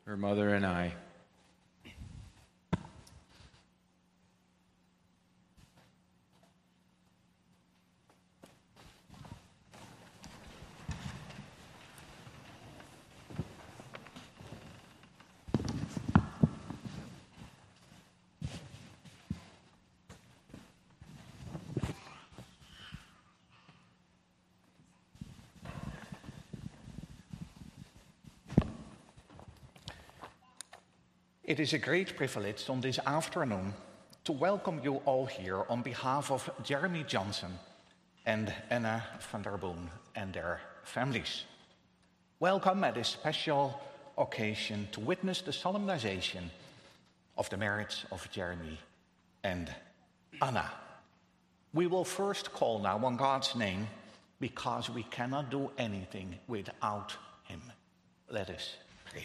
her mother and I. It is a great privilege on this afternoon to welcome you all here on behalf of Jeremy Johnson and Anna van der Boom and their families. Welcome at this special occasion to witness the solemnization of the marriage of Jeremy and Anna. We will first call now on God's name because we cannot do anything without him. Let us pray.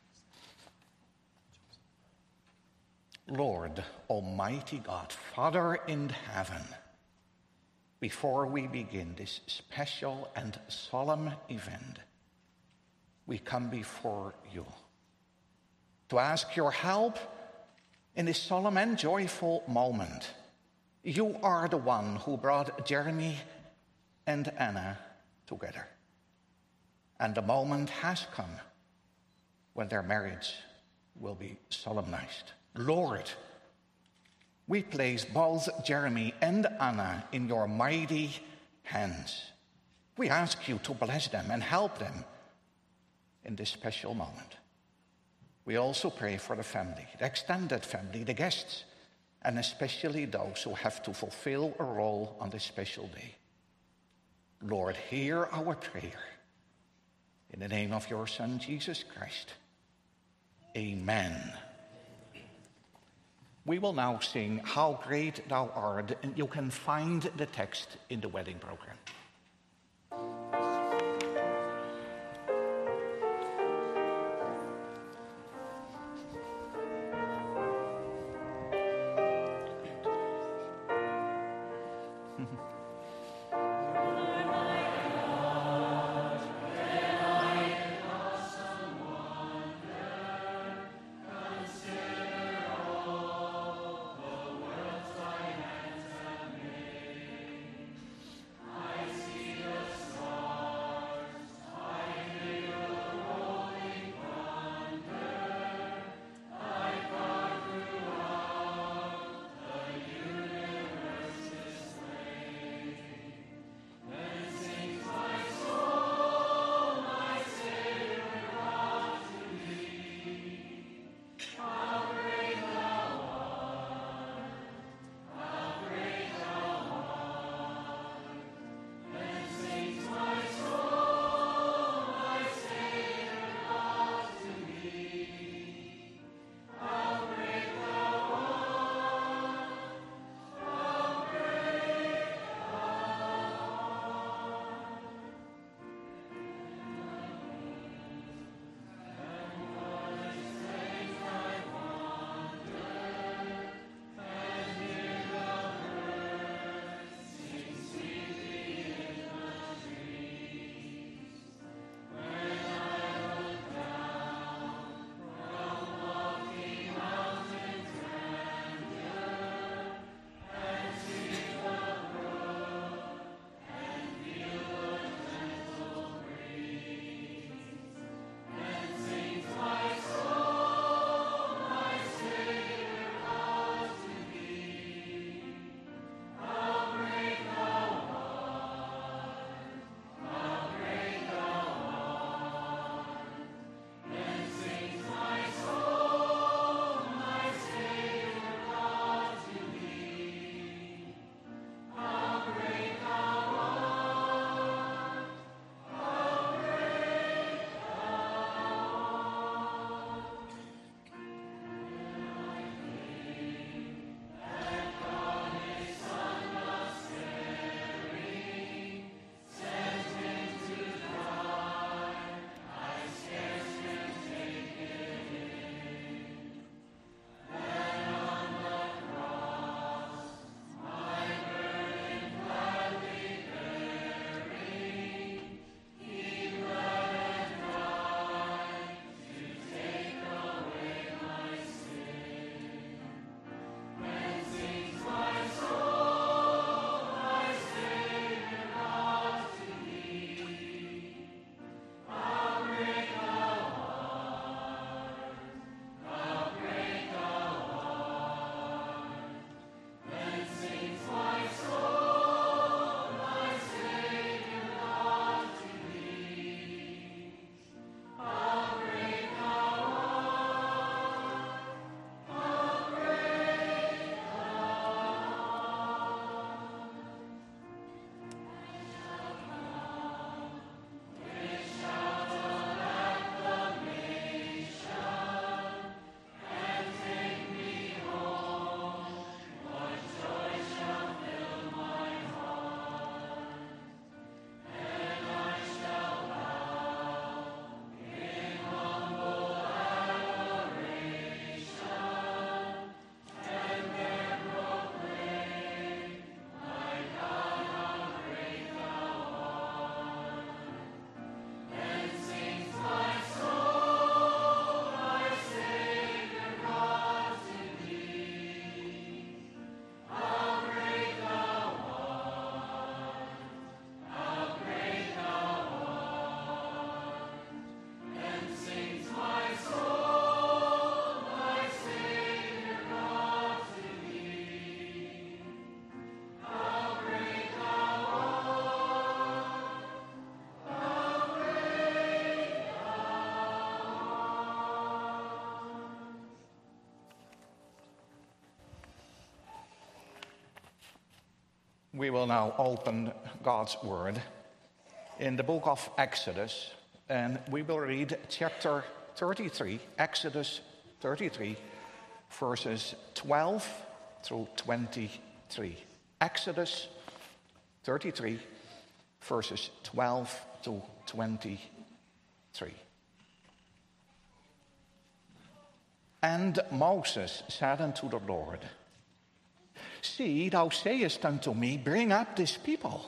Lord, Almighty God, Father in heaven, before we begin this special and solemn event, we come before you to ask your help in this solemn and joyful moment. You are the one who brought Jeremy and Anna together. And the moment has come when their marriage will be solemnized. Lord, we place both Jeremy and Anna in your mighty hands. We ask you to bless them and help them in this special moment. We also pray for the family, the extended family, the guests, and especially those who have to fulfill a role on this special day. Lord, hear our prayer. In the name of your Son, Jesus Christ. Amen. We will now sing How Great Thou Art, and you can find the text in the wedding program. I We will now open God's Word in the book of Exodus, and we will read chapter 33, Exodus 33, verses 12 through 23. Exodus 33, verses 12 to 23. And Moses said unto the Lord, See, thou sayest unto me, Bring up this people.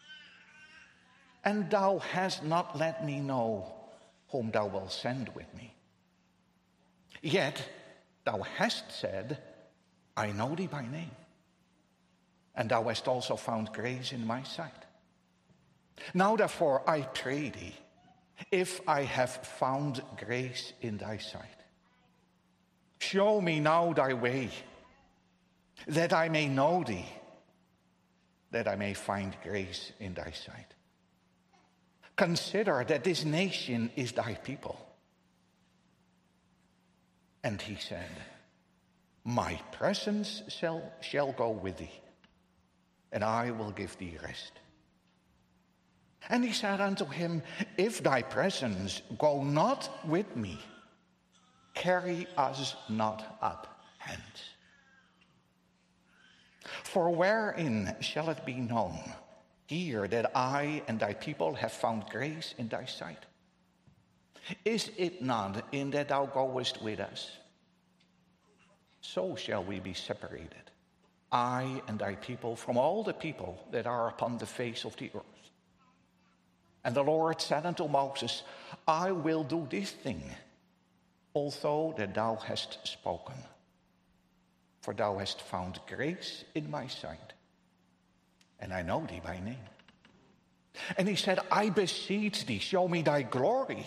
And thou hast not let me know whom thou wilt send with me. Yet thou hast said, I know thee by name. And thou hast also found grace in my sight. Now therefore I pray thee, if I have found grace in thy sight, show me now thy way, that I may know thee, that I may find grace in thy sight. Consider that this nation is thy people. And he said, My presence shall go with thee, and I will give thee rest. And he said unto him, If thy presence go not with me, carry us not up hence. For wherein shall it be known here that I and thy people have found grace in thy sight? Is it not in that thou goest with us? So shall we be separated, I and thy people, from all the people that are upon the face of the earth. And the Lord said unto Moses, I will do this thing, although that thou hast spoken. For thou hast found grace in my sight, and I know thee by name. And he said, I beseech thee, show me thy glory.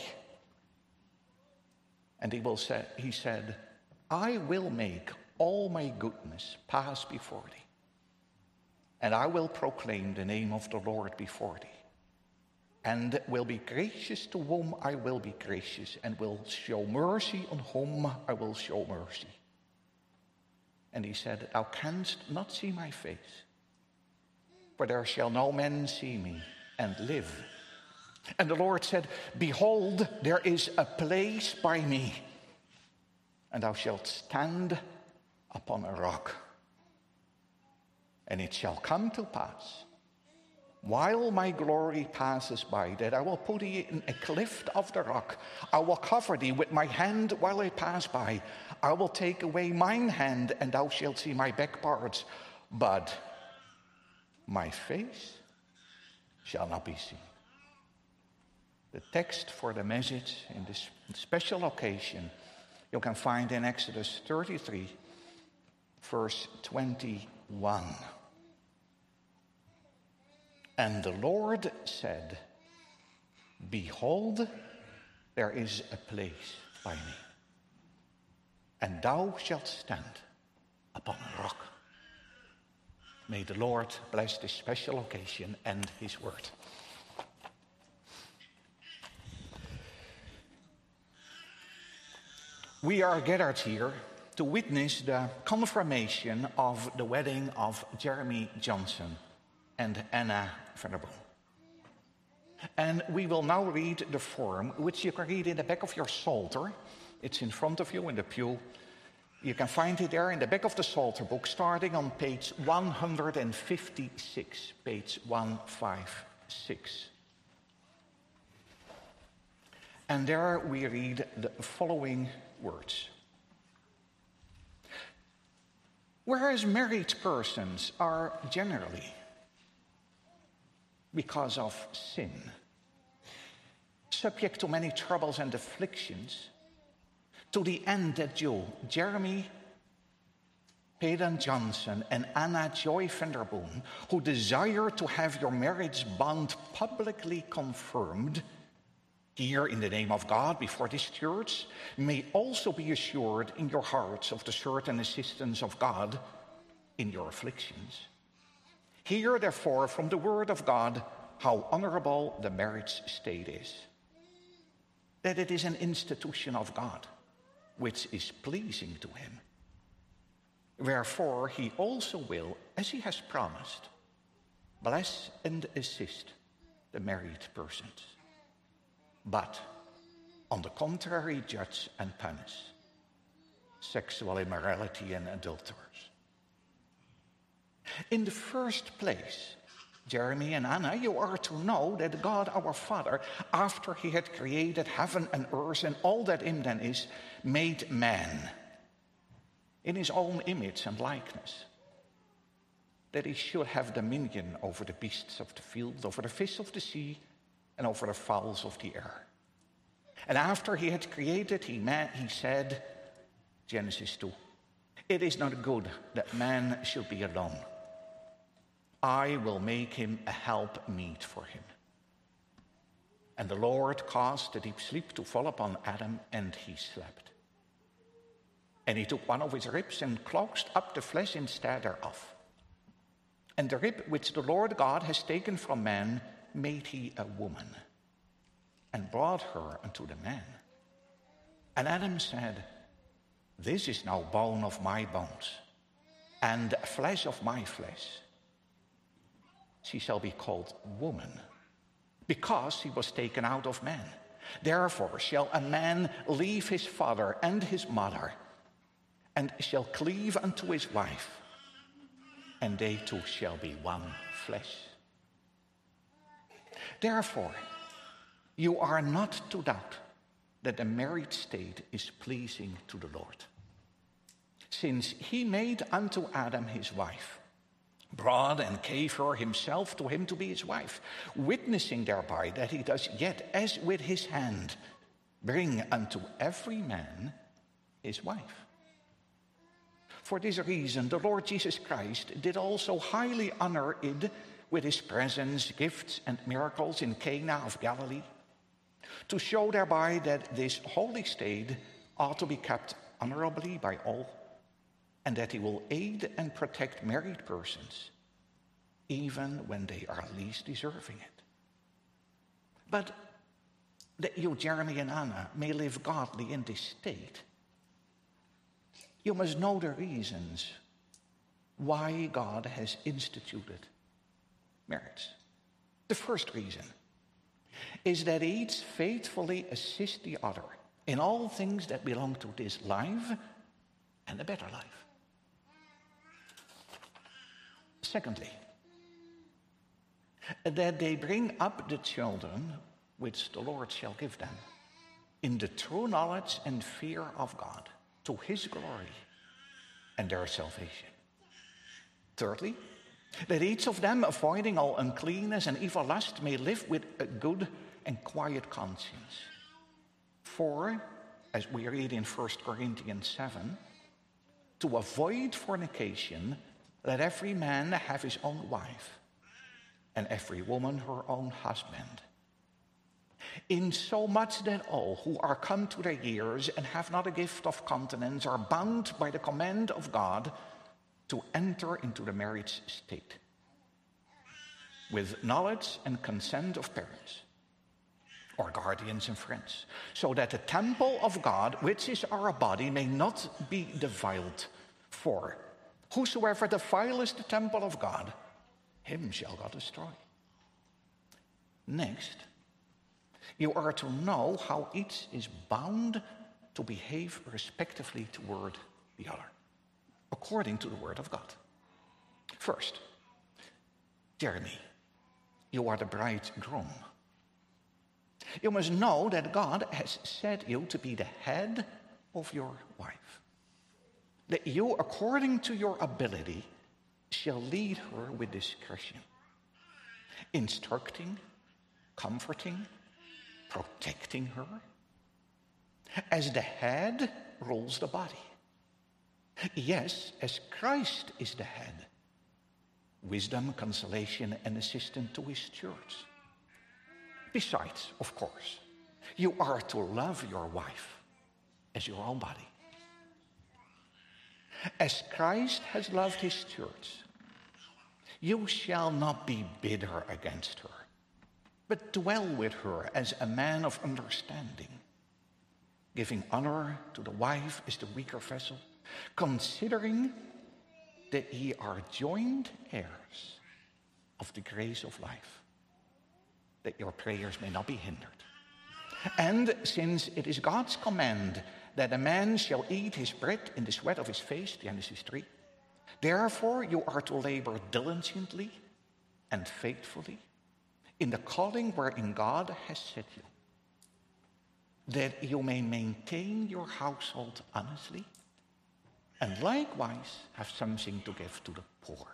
And he said, I will make all my goodness pass before thee, and I will proclaim the name of the Lord before thee, and will be gracious to whom I will be gracious, and will show mercy on whom I will show mercy. And he said, Thou canst not see my face, for there shall no man see me and live. And the Lord said, Behold, there is a place by me, and thou shalt stand upon a rock. And it shall come to pass, while my glory passes by, that I will put thee in a cleft of the rock. I will cover thee with my hand while I pass by. I will take away mine hand, and thou shalt see my back parts, but my face shall not be seen. The text for the message in this special occasion you can find in Exodus 33, verse 21. And the Lord said, Behold, there is a place by me, and thou shalt stand upon a rock. May the Lord bless this special occasion and his word. We are gathered here to witness the confirmation of the wedding of Jeremy Johnson and Anna Venerboom. And we will now read the form, which you can read in the back of your Psalter. It's in front of you in the pew. You can find it there in the back of the Psalter book, starting on page 156, page 156. And there we read the following words. Whereas married persons are generally, because of sin, subject to many troubles and afflictions, to the end that you, Jeremy Payden Johnson and Anna Joy Venerboom, who desire to have your marriage bond publicly confirmed here in the name of God before this church, may also be assured in your hearts of the certain assistance of God in your afflictions. Hear, therefore, from the word of God how honorable the marriage state is, that it is an institution of God, which is pleasing to him. Wherefore he also will, as he has promised, bless and assist the married persons, but on the contrary judge and punish sexual immorality and adulterers. In the first place, Jeremy and Anna, you are to know that God our Father, after he had created heaven and earth and all that in them is, made man in his own image and likeness, that he should have dominion over the beasts of the field, over the fish of the sea, and over the fowls of the air. And after he had created, he said, Genesis 2, it is not good that man should be alone. I will make him a helpmeet for him. And the Lord caused a deep sleep to fall upon Adam, and he slept. And he took one of his ribs and closed up the flesh instead thereof. And the rib which the Lord God has taken from man made he a woman, and brought her unto the man. And Adam said, this is now bone of my bones, and flesh of my flesh. She shall be called woman, because she was taken out of man. Therefore shall a man leave his father and his mother, and shall cleave unto his wife, and they two shall be one flesh. Therefore, you are not to doubt that the married state is pleasing to the Lord, since he made unto Adam his wife, brought and gave her himself to him to be his wife, witnessing thereby that he does yet as with his hand bring unto every man his wife. For this reason the Lord Jesus Christ did also highly honor it with his presence, gifts, and miracles in Cana of Galilee, to show thereby that this holy state ought to be kept honorably by all, and that he will aid and protect married persons, even when they are least deserving it. But that you, Jeremy and Anna, may live godly in this state, you must know the reasons why God has instituted marriage. The first reason is that each faithfully assists the other in all things that belong to this life and a better life. Secondly, that they bring up the children which the Lord shall give them in the true knowledge and fear of God, to his glory and their salvation. Thirdly, that each of them, avoiding all uncleanness and evil lust, may live with a good and quiet conscience. For, as we read in 1 Corinthians 7, to avoid fornication, let every man have his own wife, and every woman her own husband. In so much that all who are come to their years and have not a gift of continence are bound by the command of God to enter into the marriage state, with knowledge and consent of parents, or guardians and friends, so that the temple of God, which is our body, may not be defiled. For whosoever defileth the temple of God, him shall God destroy. Next, you are to know how each is bound to behave respectively toward the other, according to the word of God. First, Jeremy, you are the bridegroom. You must know that God has set you to be the head of your wife, that you, according to your ability, shall lead her with discretion, instructing, comforting, protecting her, as the head rules the body. Yes, as Christ is the head, wisdom, consolation, and assistance to his church. Besides, of course, you are to love your wife as your own body. As Christ has loved his church, you shall not be bitter against her, but dwell with her as a man of understanding, giving honor to the wife as the weaker vessel, considering that ye are joint heirs, of the grace of life, that your prayers may not be hindered. And since it is God's command that a man shall eat his bread in the sweat of his face, Genesis 3, therefore you are to labor diligently and faithfully in the calling wherein God has set you, that you may maintain your household honestly, and likewise have something to give to the poor.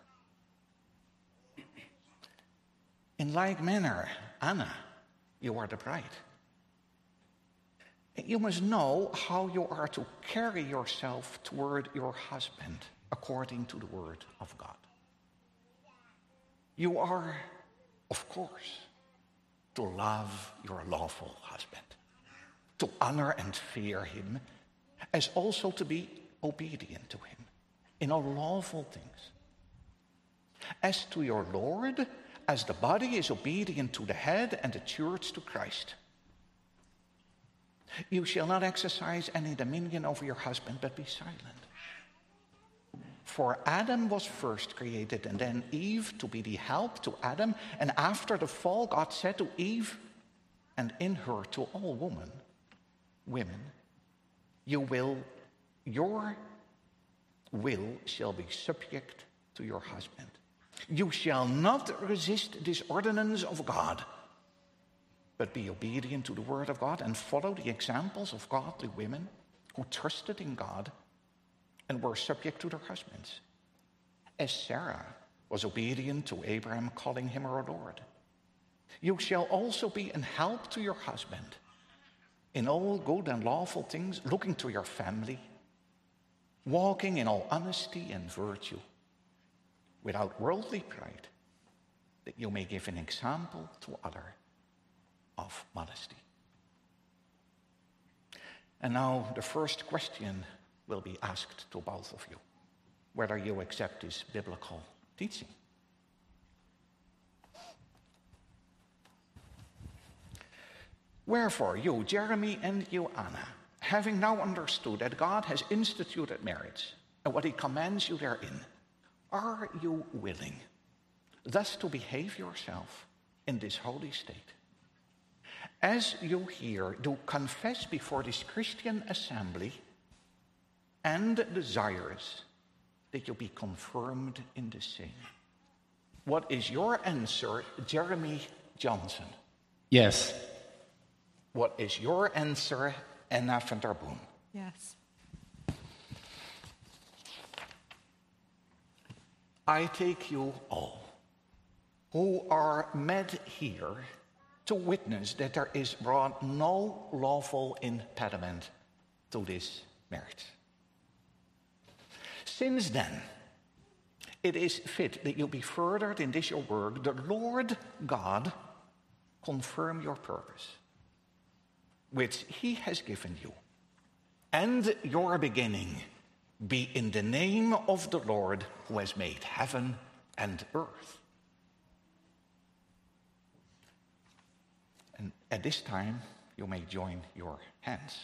In like manner, Anna, you are the bride. You must know how you are to carry yourself toward your husband according to the word of God. You are, of course, to love your lawful husband, to honor and fear him, as also to be obedient to him in all lawful things. As to your Lord, as the body is obedient to the head and the church to Christ. You shall not exercise any dominion over your husband, but be silent. For Adam was first created, and then Eve to be the help to Adam. And after the fall, God said to Eve, and in her to all women, your will shall be subject to your husband. You shall not resist this ordinance of God, but be obedient to the word of God and follow the examples of godly women who trusted in God and were subject to their husbands, as Sarah was obedient to Abraham, calling him her Lord. You shall also be an help to your husband in all good and lawful things, looking to your family, walking in all honesty and virtue, without worldly pride, that you may give an example to others of modesty. And now the first question will be asked to both of you, whether you accept this biblical teaching. Wherefore you, Jeremy, and you, Anna, having now understood that God has instituted marriage and what he commands you therein, are you willing thus to behave yourself in this holy state? As you here do confess before this Christian assembly and desirous that you be confirmed in the same. What is your answer, Jeremy Johnson? Yes. What is your answer, Anna van der Boom? Yes. I take you all who are met here to witness that there is brought no lawful impediment to this marriage. Since then, it is fit that you be furthered in this your work, the Lord God confirm your purpose, which he has given you, and your beginning be in the name of the Lord who has made heaven and earth. And at this time, you may join your hands.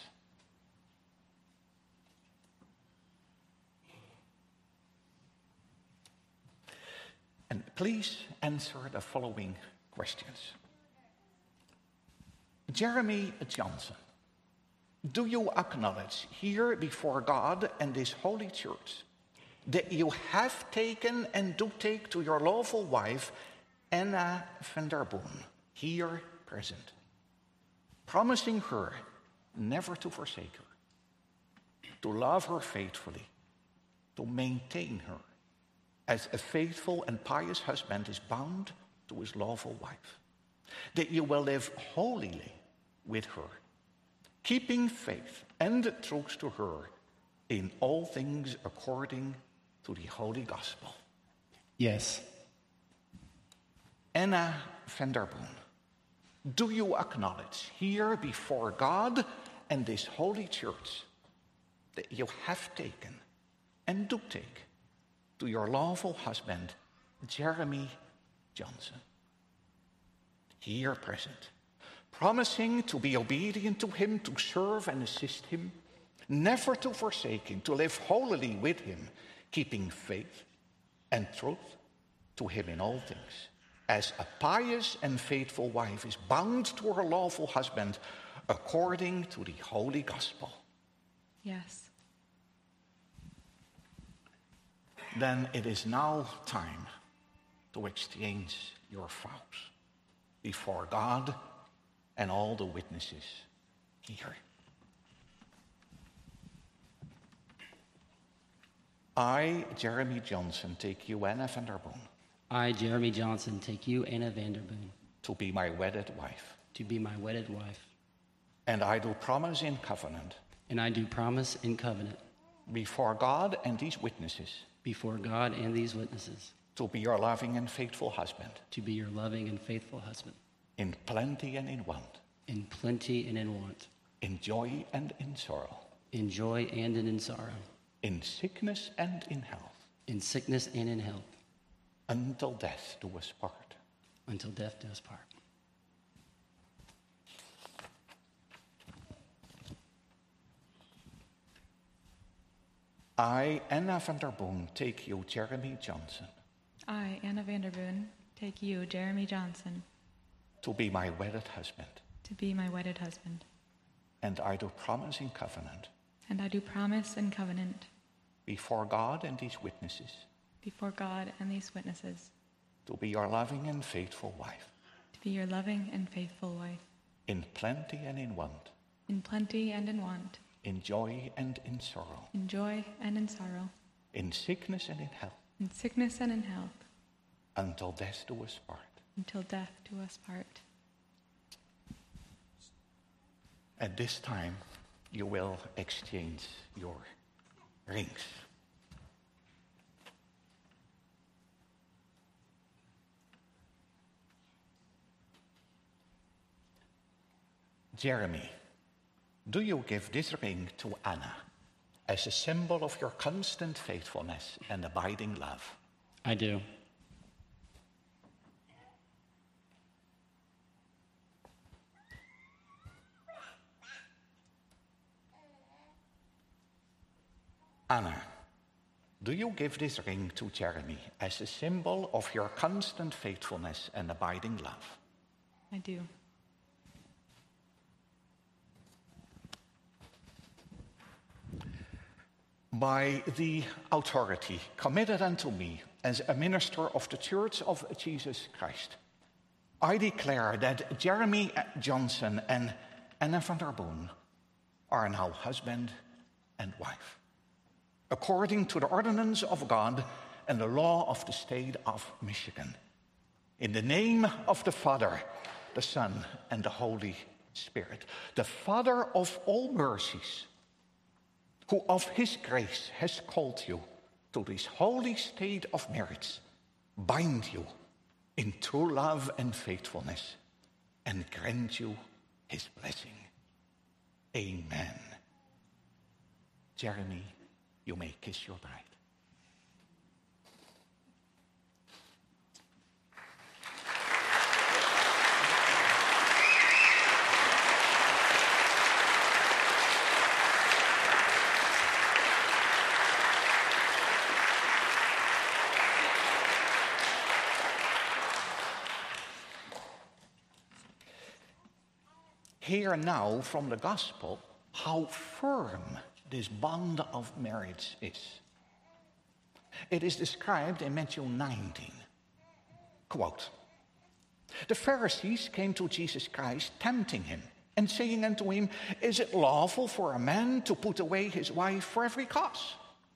And please answer the following questions. Jeremy Johnson, do you acknowledge here before God and this holy church that you have taken and do take to your lawful wife, Anna van der Boom, here present, promising her never to forsake her, to love her faithfully, to maintain her as a faithful and pious husband is bound to his lawful wife, that you will live holily with her, keeping faith and truth to her in all things according to the holy gospel? Yes. Anna van der Boom, do you acknowledge here before God and this holy church that you have taken and do take to your lawful husband, Jeremy Johnson, here present, promising to be obedient to him, to serve and assist him, never to forsake him, to live holily with him, keeping faith and truth to him in all things, as a pious and faithful wife is bound to her lawful husband according to the Holy Gospel. Yes. Then it is now time to exchange your vows before God and all the witnesses here. I, Jeremy Johnson, take you, Anna van der Boom, I, Jeremy Johnson, take you, Anna van der Boom, to be my wedded wife. to be my wedded wife. And I do promise in covenant And I do promise in covenant before God and these witnesses before God and these witnesses to be your loving and faithful husband to be your loving and faithful husband, in plenty and in want, in plenty and in want, in joy and in sorrow, in joy and in sorrow, in sickness and in health, in sickness and in health, until death do us part. until death do us part. I, Anna van der Boom, take you, Jeremy Johnson, I, Anna van der Boom, take you, Jeremy Johnson, to be my wedded husband. to be my wedded husband. And I do promise in covenant And I do promise in covenant before God and these witnesses before God and these witnesses to be your loving and faithful wife, to be your loving and faithful wife, in plenty and in want, in plenty and in want, in joy and in sorrow, in joy and in sorrow, in sickness and in health, in sickness and in health, until death do us part. until death do us part. At this time, you will exchange your rings. Jeremy, do you give this ring to Anna as a symbol of your constant faithfulness and abiding love? I do. Anna, do you give this ring to Jeremy as a symbol of your constant faithfulness and abiding love? I do. By the authority committed unto me as a minister of the Church of Jesus Christ, I declare that Jeremy Johnson and Anna van der Boom are now husband and wife, according to the ordinance of God and the law of the state of Michigan. In the name of the Father, the Son, and the Holy Spirit, the Father of all mercies, who of his grace has called you to this holy state of marriage, bind you in true love and faithfulness, and grant you his blessing. Amen. Jeremy, you may kiss your bride. Hear now from the gospel how firm this bond of marriage is. It is described in Matthew 19. Quote, "The Pharisees came to Jesus Christ, tempting him, and saying unto him, Is it lawful for a man to put away his wife for every cause?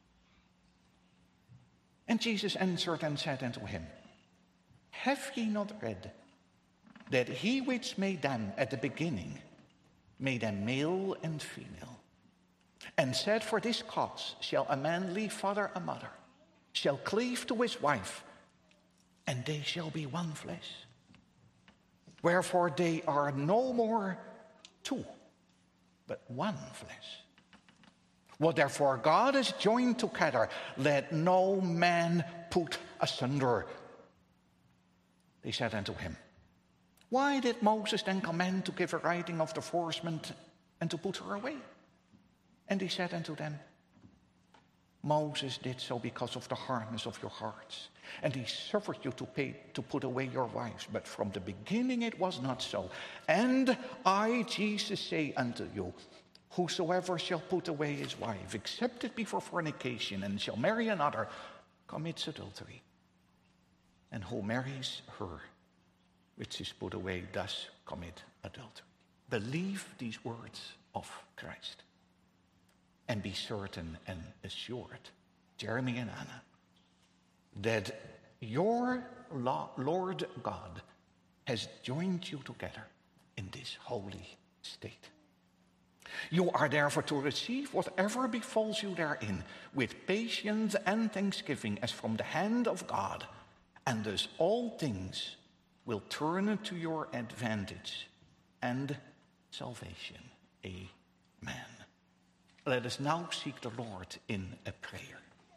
And Jesus answered and said unto him, Have ye not read that he which made them at the beginning made them male and female, and said, For this cause shall a man leave father and mother, shall cleave to his wife, and they shall be one flesh. Wherefore they are no more two, but one flesh. What therefore God has joined together, let no man put asunder." They said unto him, "Why did Moses then command to give a writing of divorcement and to put her away?" And he said unto them, Moses did so because of the hardness of your hearts. And he suffered you to put away your wives. But from the beginning it was not so. And I, Jesus, say unto you, whosoever shall put away his wife, except it be for fornication, and shall marry another, commits adultery. And who marries her, which is put away, does commit adultery. Believe these words of Christ. And be certain and assured, Jeremy and Anna, that your Lord God has joined you together in this holy state. You are therefore to receive whatever befalls you therein with patience and thanksgiving as from the hand of God, and thus all things will turn to your advantage and salvation. Amen. Let us now seek the Lord in a prayer.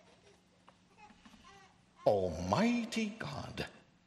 Almighty God,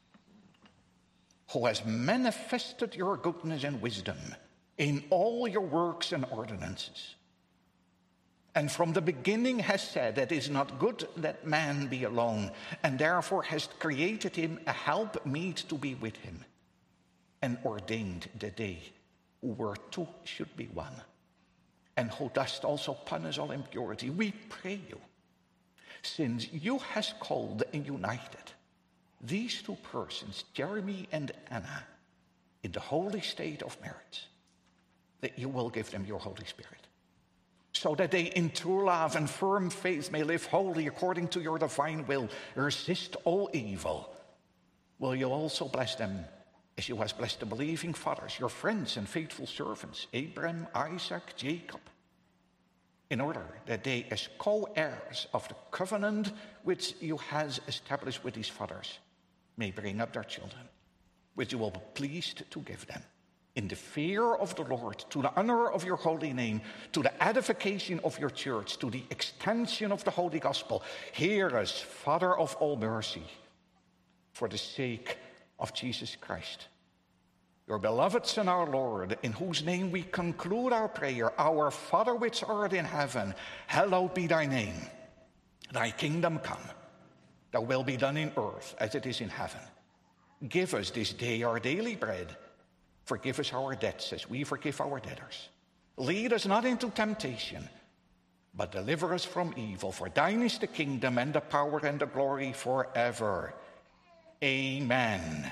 who has manifested your goodness and wisdom in all your works and ordinances, and from the beginning has said that it is not good that man be alone, and therefore has created him a helpmeet to be with him, and ordained that they who were two should be one, and who dost also punish all impurity, we pray you, since you has called and united these two persons, Jeremy and Anna, in the holy state of marriage, that you will give them your Holy Spirit, so that they in true love and firm faith may live holy according to your divine will, resist all evil. Will you also bless them as you has blessed the believing fathers, your friends and faithful servants, Abraham, Isaac, Jacob, in order that they, as co-heirs of the covenant which you has established with these fathers, may bring up their children, which you will be pleased to give them, in the fear of the Lord, to the honor of your holy name, to the edification of your church, to the extension of the holy gospel. Hear us, Father of all mercy, for the sake of Jesus Christ, your beloved Son, our Lord, in whose name we conclude our prayer. Our Father which art in heaven, hallowed be thy name. Thy kingdom come, thy will be done in earth as it is in heaven. Give us this day our daily bread. Forgive us our debts as we forgive our debtors. Lead us not into temptation, but deliver us from evil. For thine is the kingdom and the power and the glory forever. Amen.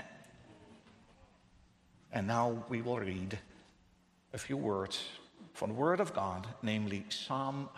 And now we will read a few words from the Word of God, namely Psalm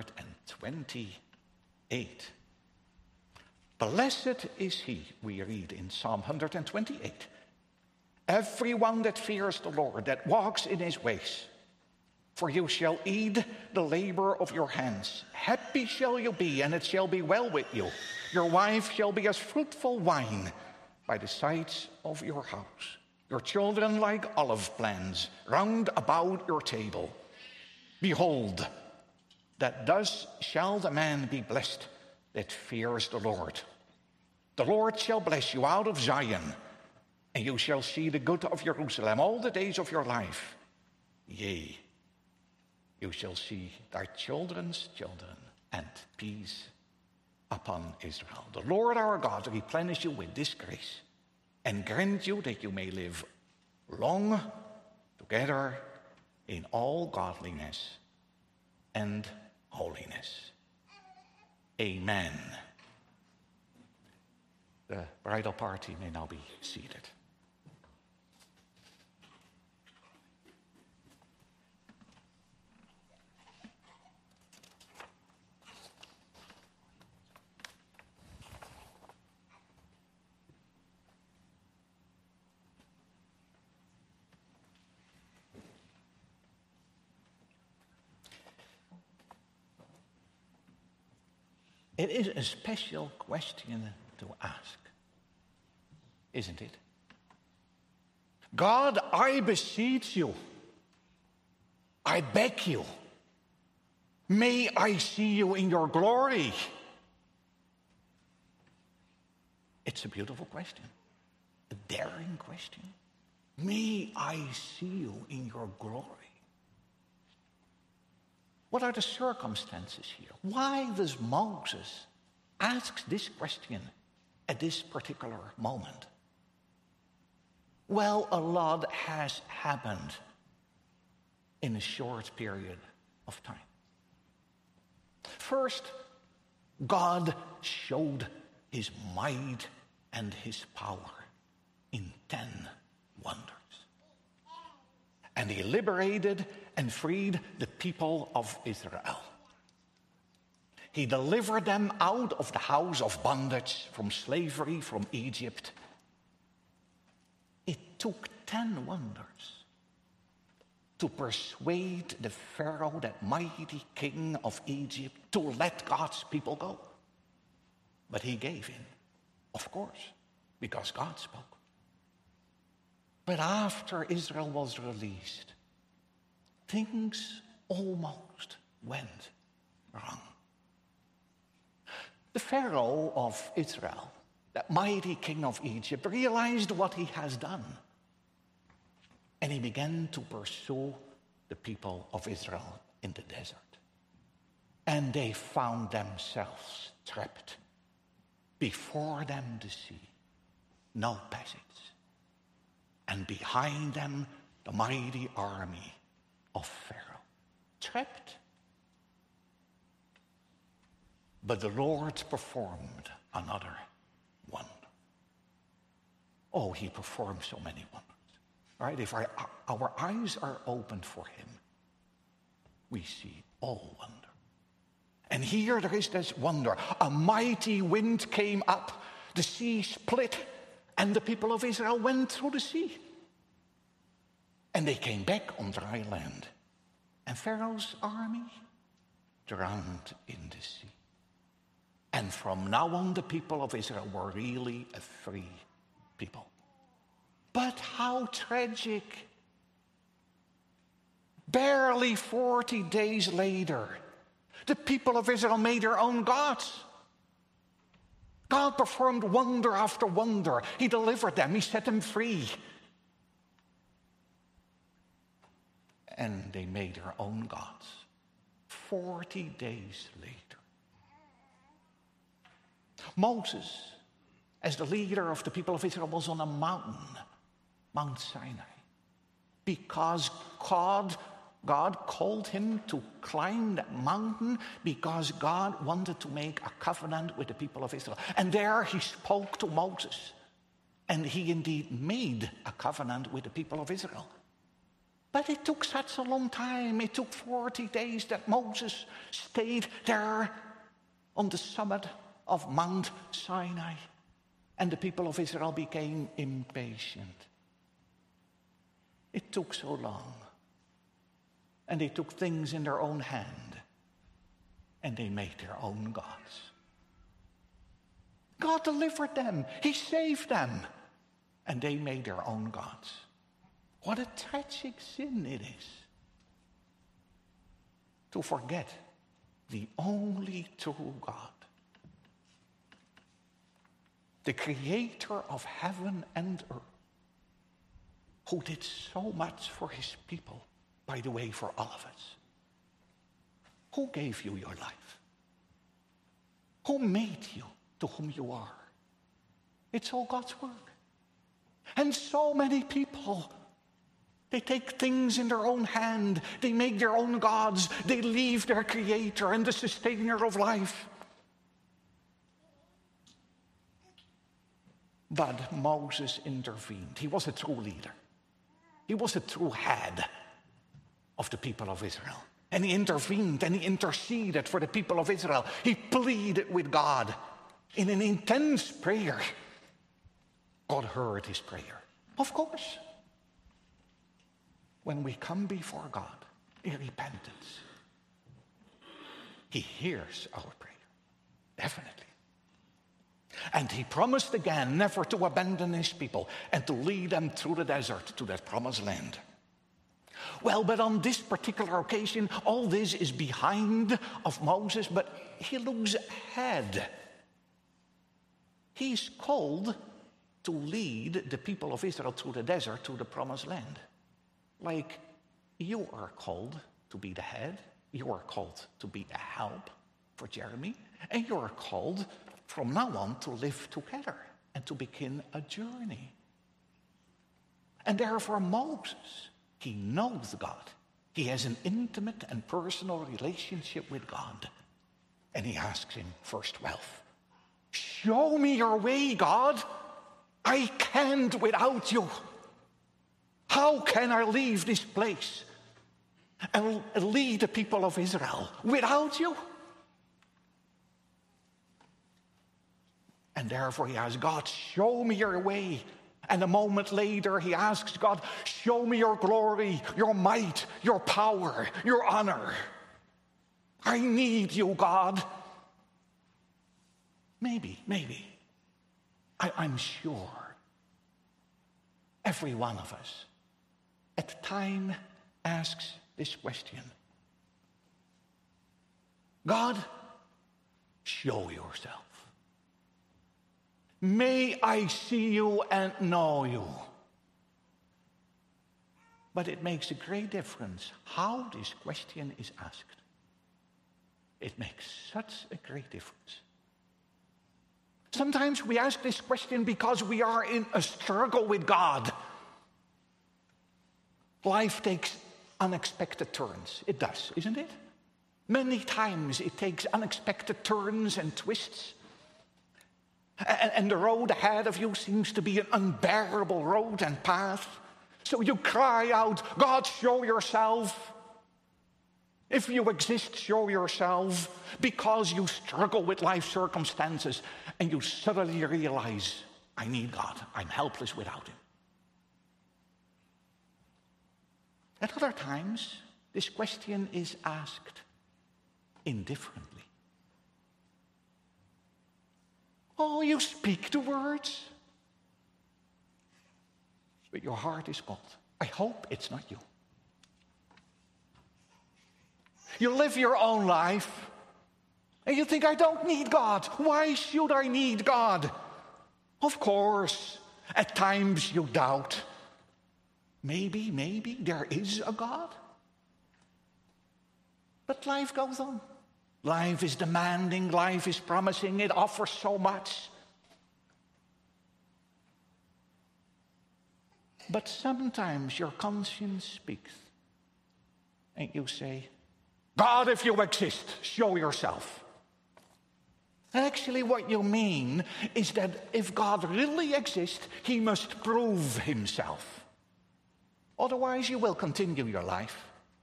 128. Blessed is he, we read in Psalm 128, everyone that fears the Lord, that walks in his ways. For you shall eat the labor of your hands. Happy shall you be, and it shall be well with you. Your wife shall be as fruitful wine by the sides of your house. Your children like olive plants round about your table. Behold, that thus shall the man be blessed that fears the Lord. The Lord shall bless you out of Zion, and you shall see the good of Jerusalem all the days of your life. Yea, you shall see thy children's children, and peace upon Israel. The Lord our God replenish you with this grace, and grant you that you may live long together in all godliness and holiness. Amen. The bridal party may now be seated. It is a special question to ask, isn't it? God, I beseech you, I beg you, may I see you in your glory? It's a beautiful question, a daring question. May I see you in your glory? What are the circumstances here? Why does Moses ask this question at this particular moment? Well, a lot has happened in a short period of time. First, God showed his might and his power in 10 wonders. And he liberated and freed the people of Israel. He delivered them out of the house of bondage, from slavery, from Egypt. It took 10 wonders to persuade the Pharaoh, that mighty king of Egypt, to let God's people go. But he gave in, of course, because God spoke. But after Israel was released, things almost went wrong. The Pharaoh of Israel, that mighty king of Egypt, realized what he has done. And he began to pursue the people of Israel in the desert. And they found themselves trapped. Before them the sea, no passage. And behind them the mighty army of Pharaoh, trapped. But the Lord performed another wonder. Oh, he performed so many wonders. Right? If our eyes are opened for him, we see all wonder. And here there is this wonder. A mighty wind came up, the sea split, and the people of Israel went through the sea. And they came back on dry land. And Pharaoh's army drowned in the sea. And from now on, the people of Israel were really a free people. But how tragic. Barely 40 days later, the people of Israel made their own gods. God performed wonder after wonder. He delivered them. He set them free. And they made their own gods. 40 days later. Moses, as the leader of the people of Israel, was on a mountain, Mount Sinai, because God called him to climb that mountain, because God wanted to make a covenant with the people of Israel. And there he spoke to Moses, and he indeed made a covenant with the people of Israel. But it took such a long time. It took 40 days that Moses stayed there on the summit of Mount Sinai. And the people of Israel became impatient. It took so long. And they took things in their own hand. And they made their own gods. God delivered them. He saved them. And they made their own gods. What a tragic sin it is to forget the only true God, the creator of heaven and earth, who did so much for his people, by the way, for all of us. Who gave you your life? Who made you to whom you are? It's all God's work. And so many people, they take things in their own hand. They make their own gods. They leave their creator and the sustainer of life. But Moses intervened. He was a true leader. He was a true head of the people of Israel. And he intervened and he interceded for the people of Israel. He pleaded with God in an intense prayer. God heard his prayer. Of course. When we come before God in repentance, he hears our prayer, definitely. And he promised again never to abandon his people and to lead them through the desert to that promised land. Well, but on this particular occasion, all this is behind of Moses, but he looks ahead. He's called to lead the people of Israel through the desert to the promised land. Like you are called to be the head You are called to be a help for Jeremy, and you are called from now on to live together and to begin a journey. And therefore Moses, he knows God. He has an intimate and personal relationship with God. And he asks in verse 12, show me your way, God. I can't without you. How can I leave this place and lead the people of Israel without you? And therefore he asks God, show me your way. And a moment later he asks God, show me your glory, your might, your power, your honor. I need you, God. Maybe, I'm sure every one of us at time asks this question. God, show yourself. May I see you and know you. But it makes a great difference how this question is asked. It makes such a great difference. Sometimes we ask this question because we are in a struggle with God. Life takes unexpected turns. It does, isn't it? Many times it takes unexpected turns and twists. And the road ahead of you seems to be an unbearable road and path. So you cry out, God, show yourself. If you exist, show yourself, because you struggle with life circumstances and you suddenly realize, I need God. I'm helpless without him. At other times, this question is asked indifferently. Oh, you speak the words, but your heart is cold. I hope it's not you. You live your own life, and you think, I don't need God. Why should I need God? Of course, at times you doubt. Maybe there is a God. But life goes on. Life is demanding, life is promising, it offers so much. But sometimes your conscience speaks, and you say, God, if you exist, show yourself. And actually what you mean is that if God really exists, he must prove himself. Otherwise you will continue your life.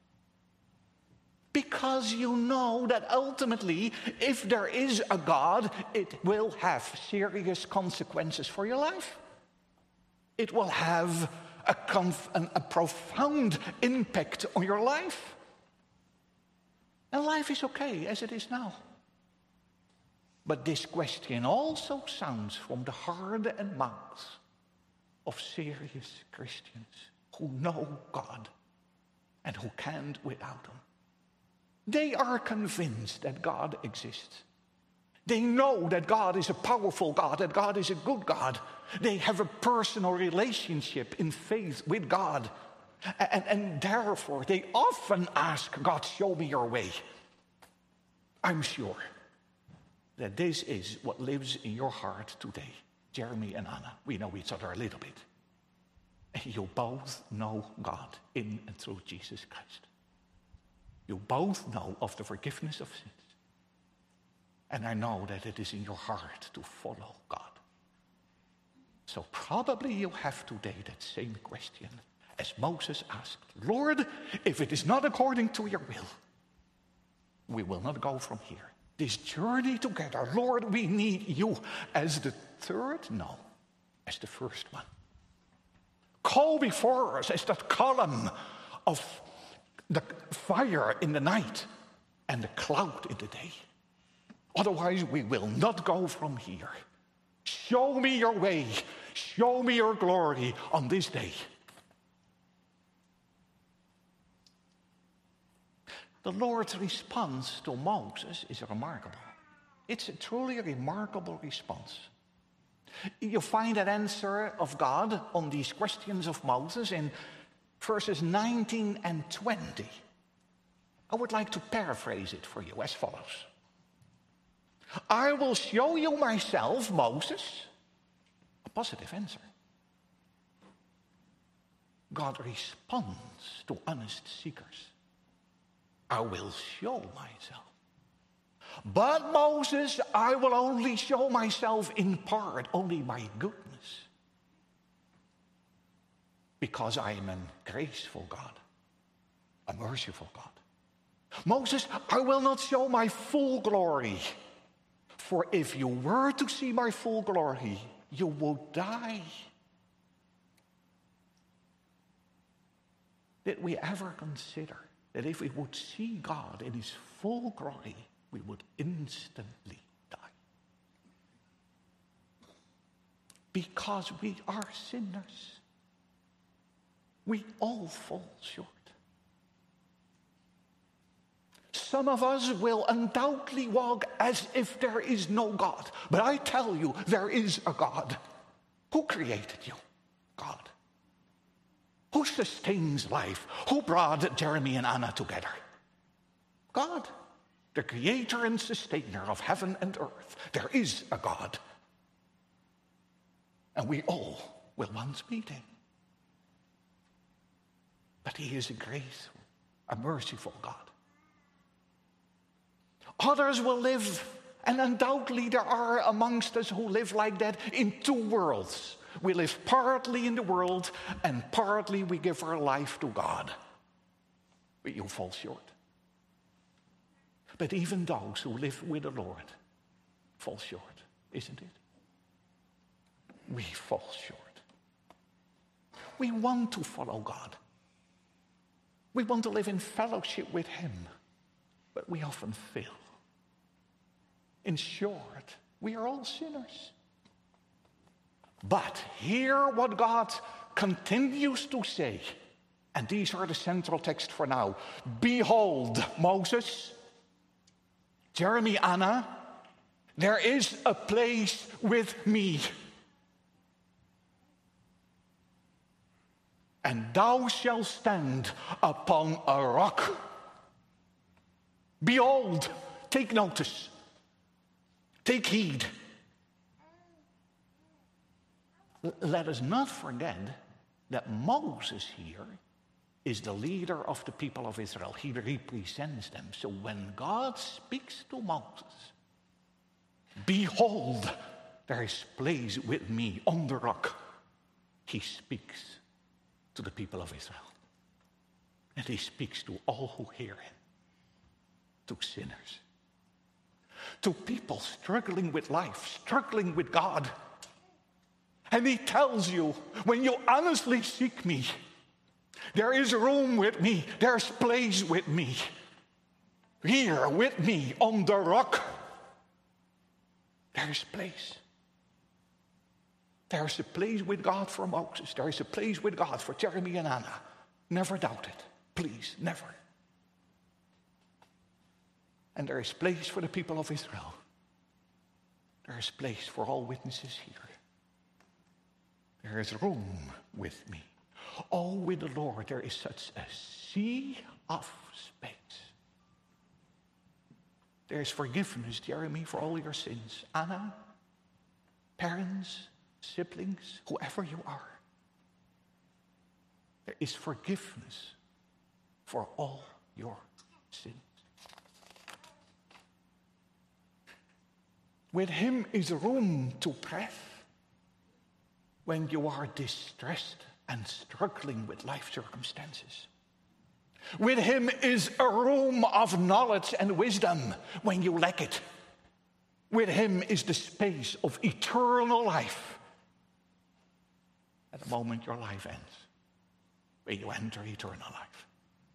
Because you know that ultimately, if there is a God, it will have serious consequences for your life. It will have a profound impact on your life. And life is okay as it is now. But this question also sounds from the heart and mouths of serious Christians who know God and who can't without him. They are convinced that God exists. They know that God is a powerful God, that God is a good God. They have a personal relationship in faith with God. And therefore, they often ask, God, show me your way. I'm sure that this is what lives in your heart today. Jeremy and Anna, we know each other a little bit. And you both know God in and through Jesus Christ. You both know of the forgiveness of sins. And I know that it is in your heart to follow God. So probably you have today that same question as Moses asked. Lord, if it is not according to your will, we will not go from here. This journey together, Lord, we need you as the third? No, as the first one. Call before us as that column of the fire in the night and the cloud in the day. Otherwise, we will not go from here. Show me your way. Show me your glory on this day. The Lord's response to Moses is remarkable. It's a truly remarkable response. You find that answer of God on these questions of Moses in verses 19 and 20. I would like to paraphrase it for you as follows. I will show you myself, Moses. A positive answer. God responds to honest seekers. I will show myself. But Moses, I will only show myself in part, only my goodness. Because I am a graceful God, a merciful God. Moses, I will not show my full glory. For if you were to see my full glory, you would die. Did we ever consider that if we would see God in his full glory, we would instantly die? Because we are sinners. We all fall short. Some of us will undoubtedly walk as if there is no God. But I tell you, there is a God. Who created you? God. Who sustains life? Who brought Jeremy and Anna together? God. The creator and sustainer of heaven and earth. There is a God. And we all will once meet him. But he is a graceful, a merciful God. Others will live, and undoubtedly there are amongst us who live like that, in two worlds. We live partly in the world, and partly we give our life to God. But you fall short. But even those who live with the Lord fall short, isn't it? We fall short. We want to follow God. We want to live in fellowship with him, but we often fail. In short, we are all sinners. But hear what God continues to say. And these are the central text for now. Behold, Moses, Jeremy, Anna, there is a place with me. And thou shalt stand upon a rock. Behold, take notice. Take heed. Let us not forget that Moses here is the leader of the people of Israel. He represents them. So when God speaks to Moses, behold, there is place with me on the rock. He speaks to the people of Israel. And he speaks to all who hear him, to sinners, to people struggling with life, struggling with God. And he tells you, when you honestly seek me, there is room with me, there's place with me. Here with me on the rock, there's place. There's a place with God for Moses. There's a place with God for Jeremy and Anna. Never doubt it. Please, never. And there is place for the people of Israel. There is place for all witnesses here. There is room with me. Oh, with the Lord, there is such a sea of space. There is forgiveness, Jeremy, for all your sins. Anna, parents, siblings, whoever you are. There is forgiveness for all your sins. With him is room to breath when you are distressed and struggling with life circumstances. With him is a room of knowledge and wisdom when you lack it. With him is the space of eternal life at the moment your life ends, when you enter eternal life.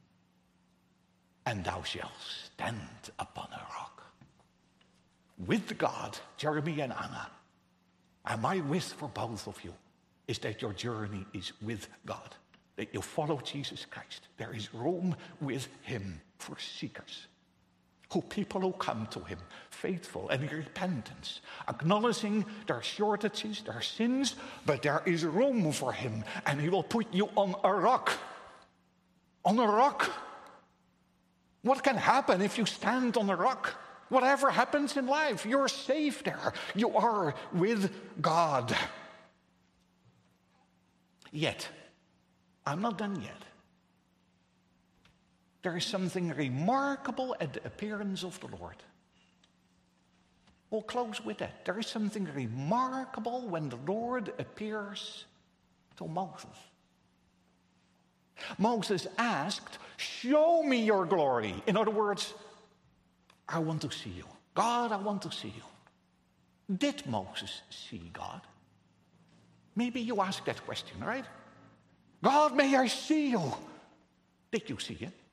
And thou shalt stand upon a rock. With God, Jeremy and Anna, and my wish for both of you is that your journey is with God, that you follow Jesus Christ. There is room with him for seekers, people who come to him, faithful and in repentance, acknowledging their shortages, their sins, but there is room for him, and he will put you on a rock. On a rock. What can happen if you stand on a rock? Whatever happens in life, you're safe there. You are with God. Yet, I'm not done yet. There is something remarkable at the appearance of the Lord. We'll close with that. There is something remarkable when the Lord appears to Moses. Moses asked, "Show me your glory." In other words, I want to see you. God, I want to see you. Did Moses see God? Maybe you ask that question, right? God, may I see you? Did you see it?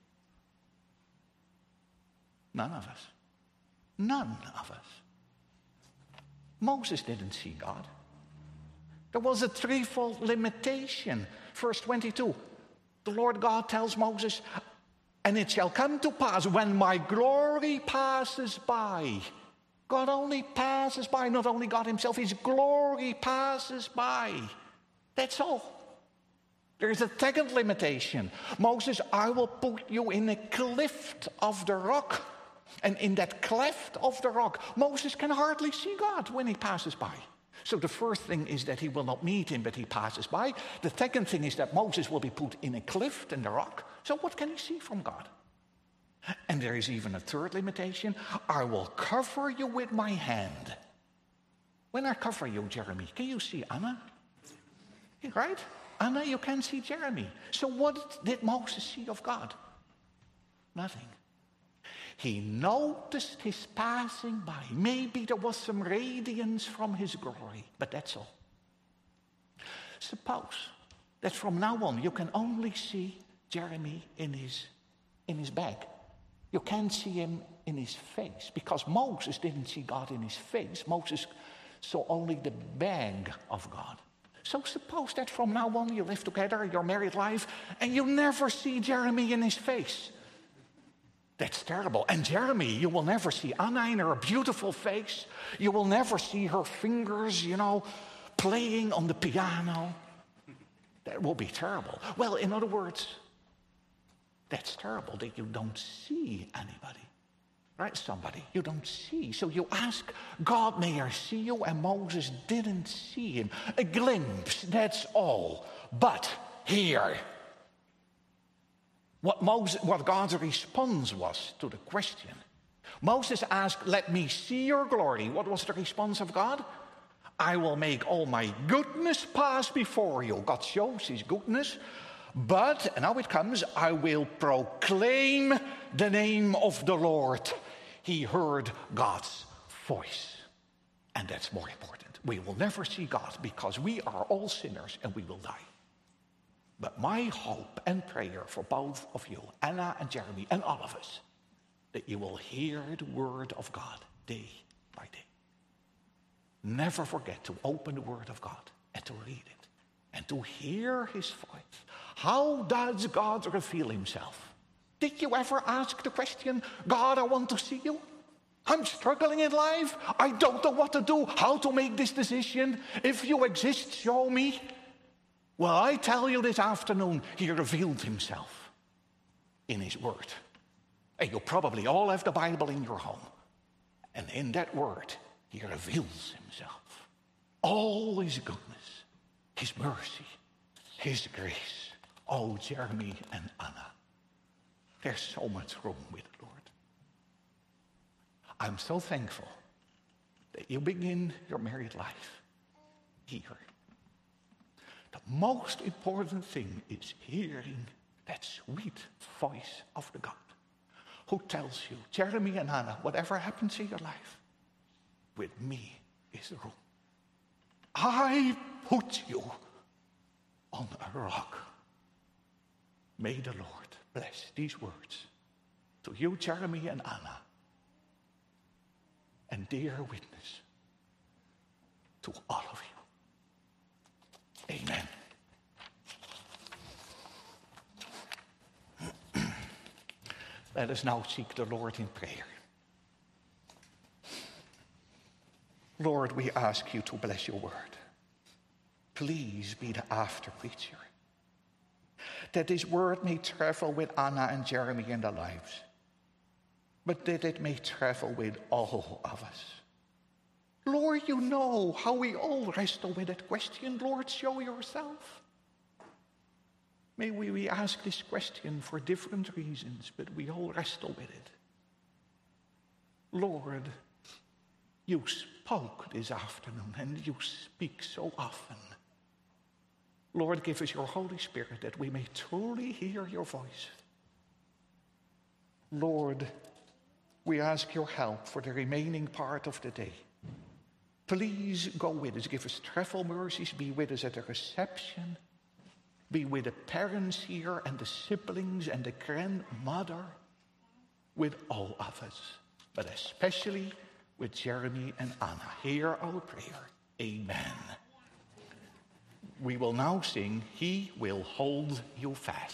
None of us. None of us. Moses didn't see God. There was a threefold limitation. Verse 22, the Lord God tells Moses, "And it shall come to pass when my glory passes by." God only passes by, not only God himself, his glory passes by. That's all. There is a second limitation. Moses, I will put you in a cleft of the rock. And in that cleft of the rock, Moses can hardly see God when he passes by. So the first thing is that he will not meet him, but he passes by. The second thing is that Moses will be put in a cleft in the rock. So what can he see from God? And there is even a third limitation. I will cover you with my hand. When I cover you, Jeremy, can you see Anna? Right? Anna, you can see Jeremy. So what did Moses see of God? Nothing. He noticed his passing by. Maybe there was some radiance from his glory, but that's all. Suppose that from now on you can only see Jeremy in his bag. You can't see him in his face, because Moses didn't see God in his face. Moses saw only the bag of God. So suppose that from now on you live together, your married life, and you never see Jeremy in his face. That's terrible. And Jeremy, you will never see Anna in her beautiful face. You will never see her fingers, playing on the piano. That will be terrible. Well, in other words, that's terrible that you don't see anybody. Right? Somebody you don't see. So you ask, God, may I see you? And Moses didn't see him. A glimpse, that's all. But here, what God's response was to the question. Moses asked, let me see your glory. What was the response of God? I will make all my goodness pass before you. God shows his goodness. But, and now it comes, I will proclaim the name of the Lord. He heard God's voice. And that's more important. We will never see God because we are all sinners and we will die. But my hope and prayer for both of you, Anna and Jeremy, and all of us, that you will hear the word of God day by day. Never forget to open the word of God and to read it and to hear his voice. How does God reveal himself? Did you ever ask the question, God, I want to see you? I'm struggling in life. I don't know what to do, how to make this decision. If you exist, show me. Well, I tell you this afternoon, he revealed himself in his word. And you probably all have the Bible in your home. And in that word, he reveals himself. All his goodness, his mercy, his grace. Oh, Jeremy and Anna, there's so much room with the Lord. I'm so thankful that you begin your married life here. The most important thing is hearing that sweet voice of the God who tells you, Jeremy and Anna, whatever happens in your life, with me is room. I put you on a rock. May the Lord bless these words to you, Jeremy and Anna, and dear witness to all of you. Amen. Let us now seek the Lord in prayer. Lord, we ask you to bless your word. Please be the after preacher, that this word may travel with Anna and Jeremy in their lives, but that it may travel with all of us. Lord, you know how we all wrestle with that question. Lord, show yourself. May we ask this question for different reasons, but we all wrestle with it. Lord, you spoke this afternoon and you speak so often. Lord, give us your Holy Spirit that we may truly hear your voice. Lord, we ask your help for the remaining part of the day. Please go with us. Give us travel mercies. Be with us at the reception. Be with the parents here and the siblings and the grandmother. With all of us. But especially with Jeremy and Anna. Hear our prayer. Amen. We will now sing, He Will Hold You Fast.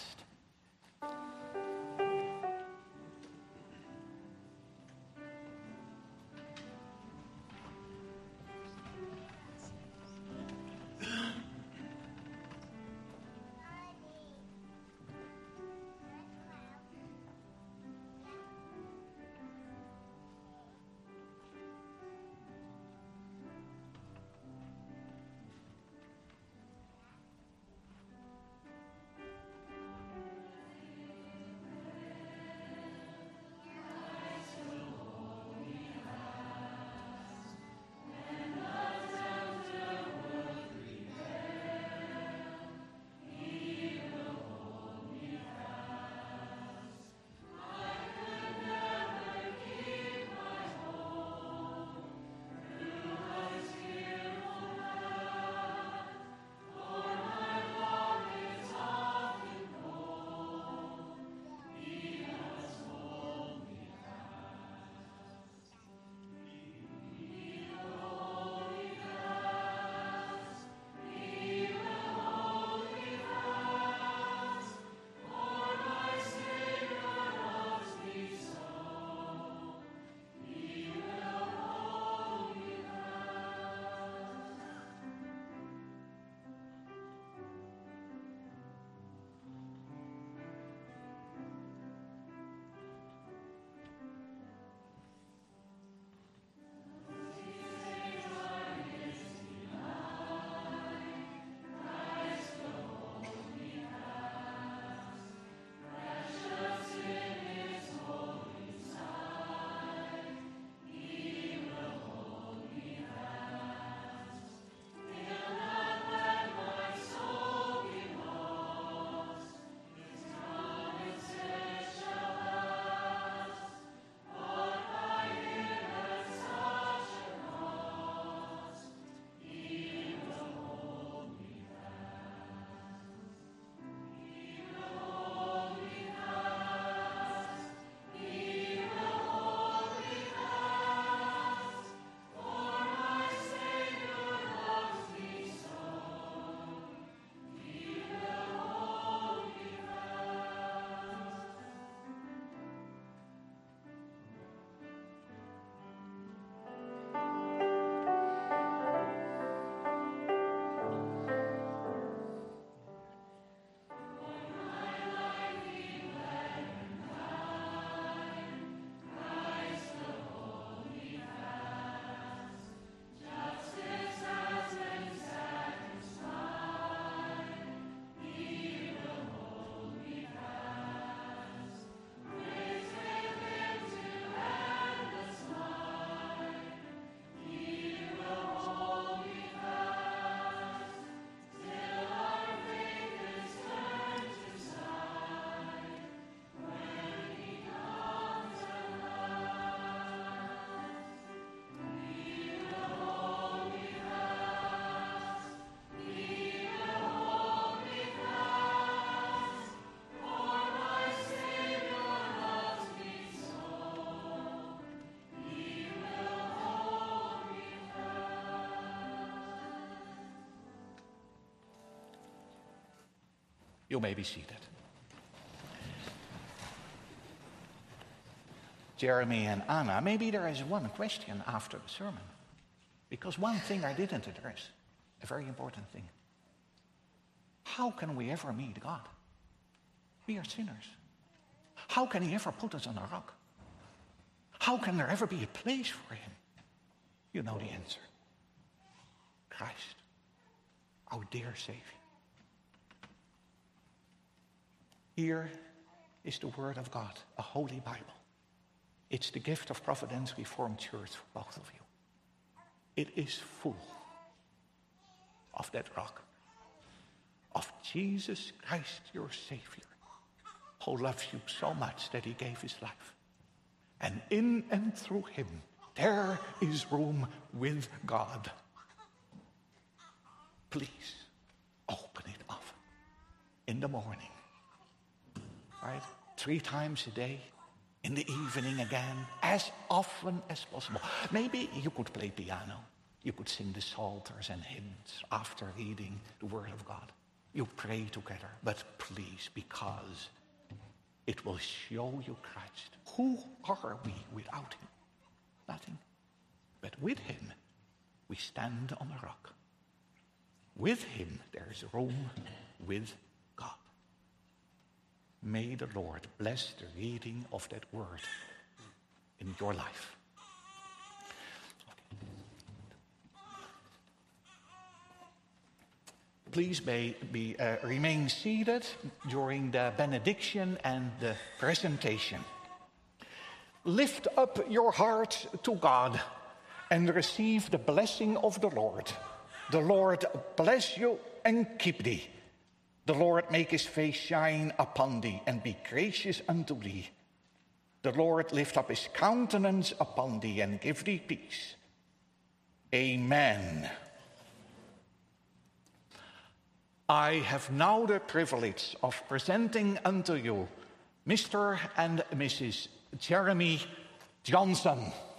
You may be seated. Jeremy and Anna, maybe there is one question after the sermon. Because one thing I didn't address, a very important thing. How can we ever meet God? We are sinners. How can he ever put us on a rock? How can there ever be a place for him? You know the answer. Christ, our dear Savior. Here is the Word of God, a holy Bible. It's the gift of Providence Reformed Church for both of you. It is full of that rock, of Jesus Christ, your Savior, who loves you so much that he gave his life. And in and through him, there is room with God. Please open it often. In the morning, right? 3 times a day. In the evening again, as often as possible. Maybe you could play piano. You could sing the psalters and hymns after reading the Word of God. You pray together, but please, because it will show you Christ. Who are we without him? Nothing. But with him, we stand on a rock. With him, there is room with God. May the Lord bless the reading of that word in your life. Please remain seated during the benediction and the presentation. Lift up your heart to God and receive the blessing of the Lord. The Lord bless you and keep thee. The Lord make his face shine upon thee and be gracious unto thee. The Lord lift up his countenance upon thee and give thee peace. Amen. I have now the privilege of presenting unto you Mr. and Mrs. Jeremy Johnson.